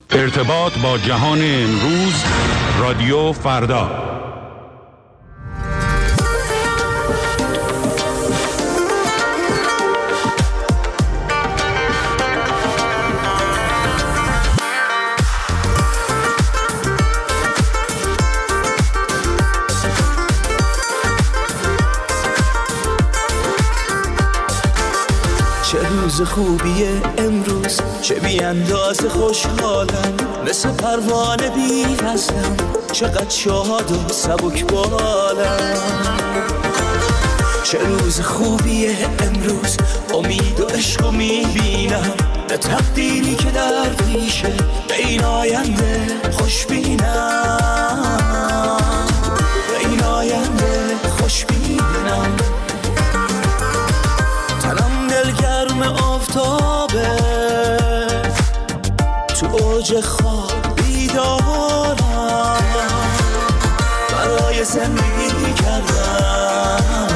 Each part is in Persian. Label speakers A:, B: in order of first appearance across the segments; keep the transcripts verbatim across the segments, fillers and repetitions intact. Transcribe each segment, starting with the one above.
A: ارتباط با جهان امروز، رادیو فردا.
B: چه روز خوبیه امروز، چه بی اندازه خوشحالم، مثل پروانه بی وزنم، چقدر شاد و سبک بالم. چه روز خوبیه امروز، امید و عشق و میبینم، به تقدیری که در پیشه، به این آینده خوش بینم، به این آینده خوش بینم. دلگرم آفتابه، تو اوج خواب بیدارم، برای زندگی کردم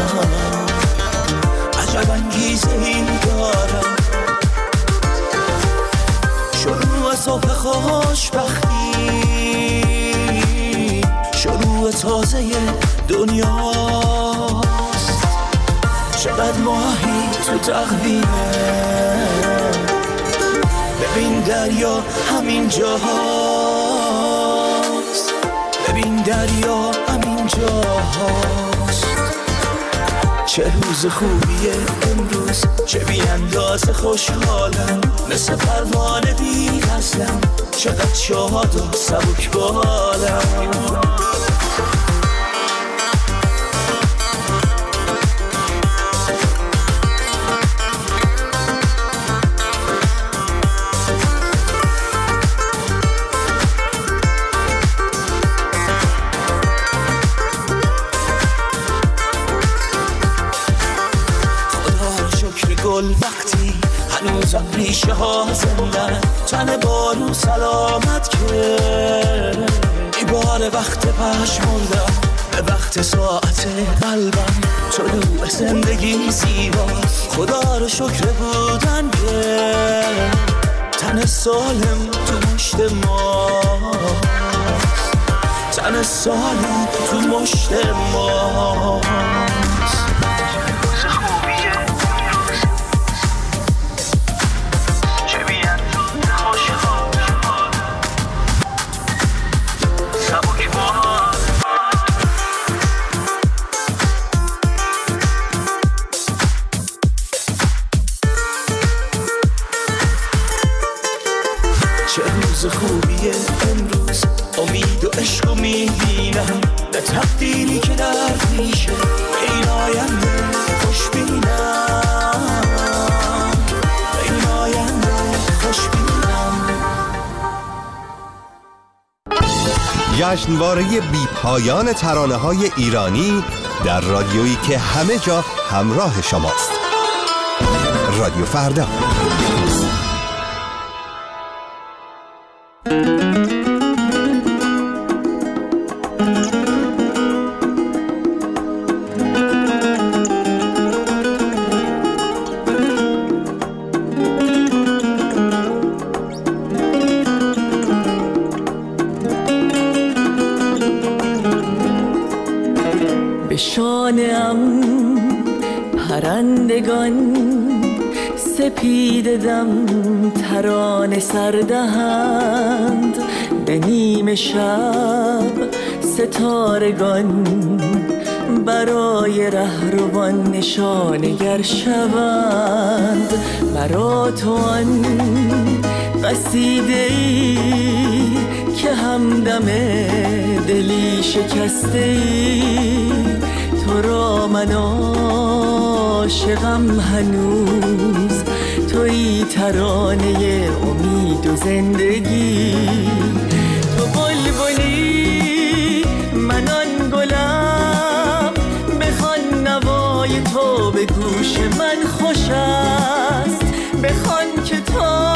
B: عجب انگیزه ای دارم. شروع صبح خوشبختی، شروع تازه دنیاست، چقدر ماهی تو تقویمه، ببین دریا همین جاهاست، ببین دریا همین جاهاست. چه روز خوبیه امروز، چه بی اندازه خوشحالم، مثل پروانه بی وزنم، چقدر شاد و سبک بالم. گل وقتی هنوزم ریشه ها زندن، تن بارون سلامت که ایبار وقت پشمردم، به وقت ساعت قلبم طلوع زندگی زیباست. خدا رو شکر بودن که تن سالم تو مشت ماست، تن سالم تو مشت ماست. چه روز خوبیه امروز، امید و عشق و میبینم، به تقدیری که در پیشه، به این آینده خوش بینم، به این آینده خوش بینم.
C: جشنواره بی پایان ترانه‌های ایرانی در رادیویی که همه جا همراه شماست. رادیو فردا.
D: به شانه‌ام پرندگان سپیده دم ترانه سردهند، به نیمه شب ستارگان برای رهروان نشانگر شوند. مرا تو آن قصیده‌ای که همدم دلی شکسته‌ای، تو را من عاشقم هنوز، تویی ترانه امید و زندگی. تو بلبلی من آن گلم، بخوان نوای تو به گوش من خوش است، بخوان که تا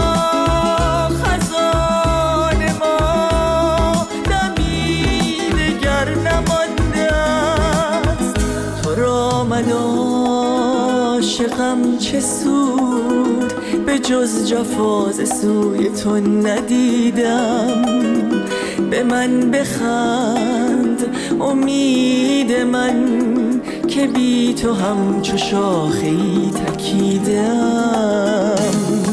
D: خزان ما دمی دگر نمانده است. تو را من عاشقم چه سود به جز جفاز سوی تو ندیدم. به من بخند امید من که بی تو همچو شاخه‌ای تکیدم.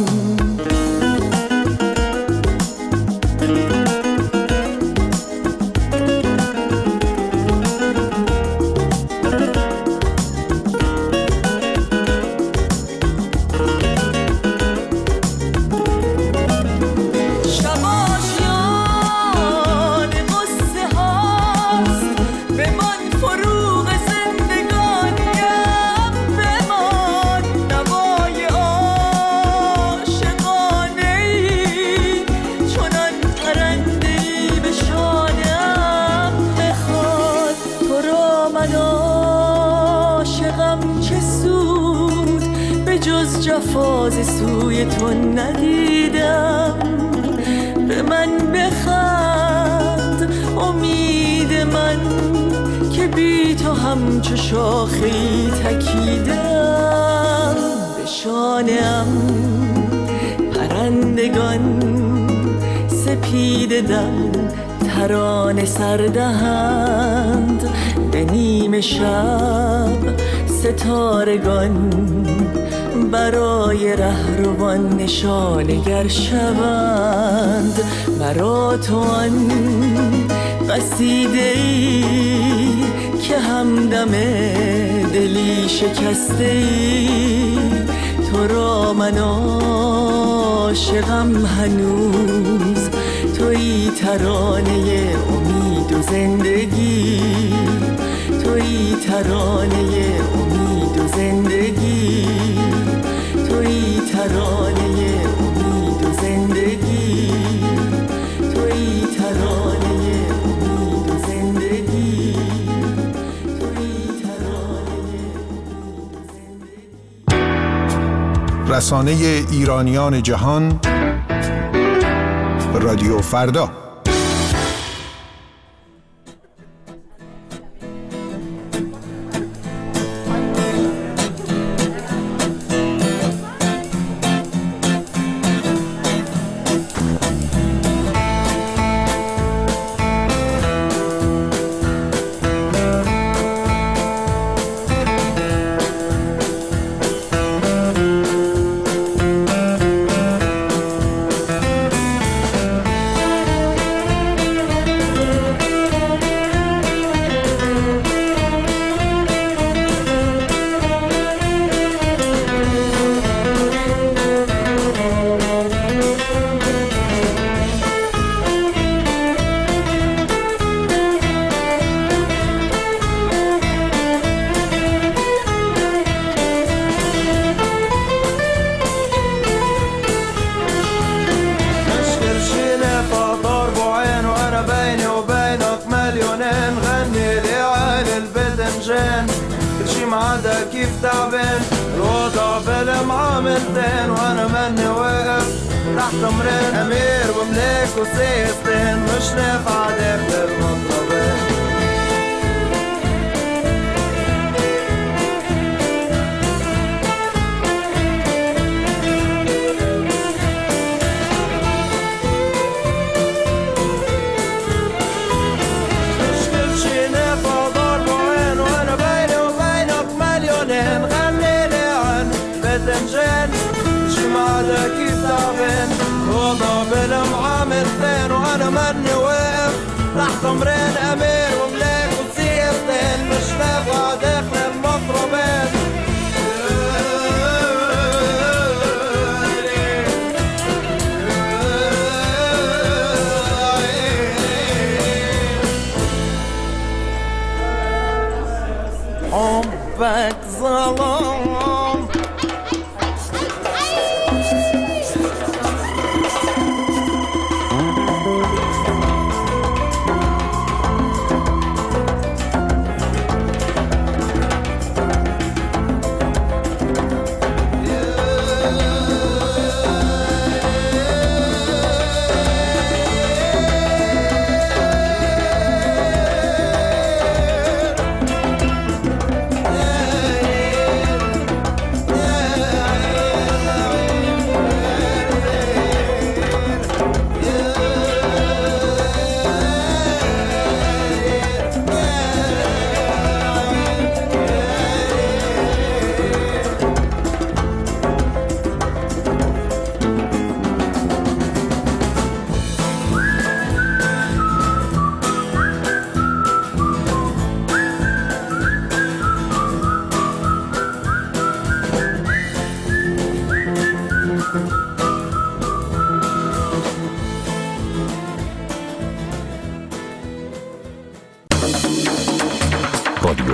D: جفاز سوی تو ندیدم. به من بخند امید من که بی تو همچو شاخه‌ای تکیدم. به شانه‌ام پرندگان سپیده دم ترانه سردهند. به نیمه شب ستارگان برای رهروان نشانگر شوند. مرا تو آن قصیده‌ای که همدم دلی شکسته‌ای. تو را من عاشقم هنوز، تویی ترانه امید و زندگی. تویی ترانه امید و زندگی. تویی ترانه امید و زندگی. تویی ترانه امید و زندگی. تویی ترانه امید و زندگی.
E: رسانه ایرانیان جهان، رادیو فردا.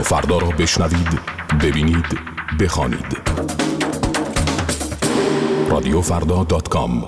F: فردا را بشنوید، ببینید، بخوانید. رادیو فردا دات کام.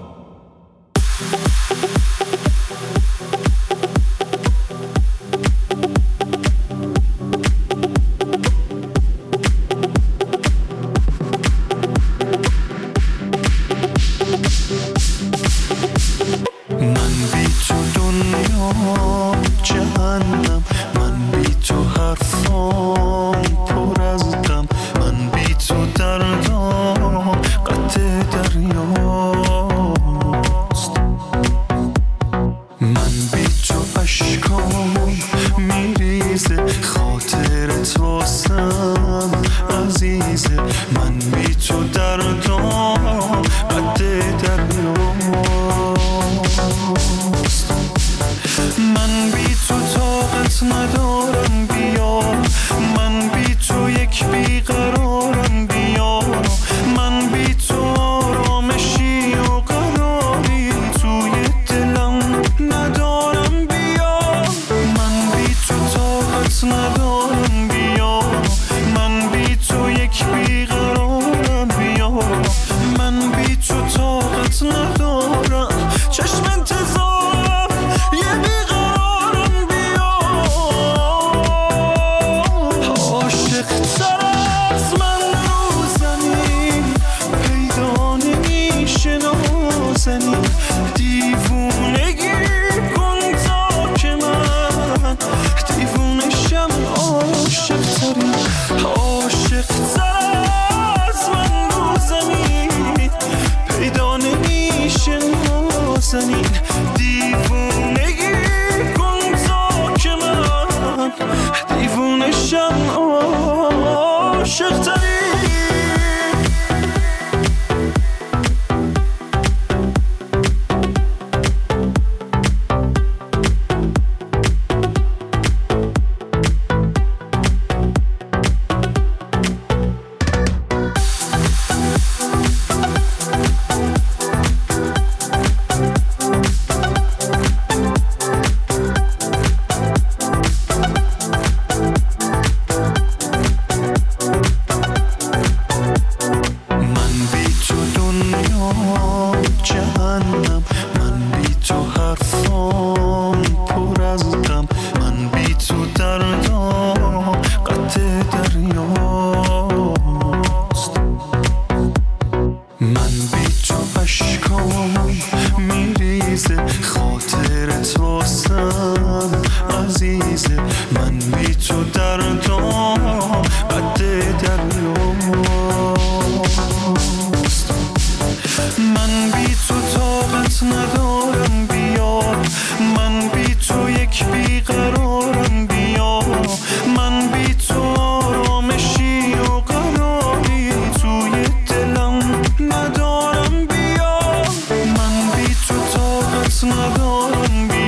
G: ندارم بیا، من بی تو طاقت ندارم بیا.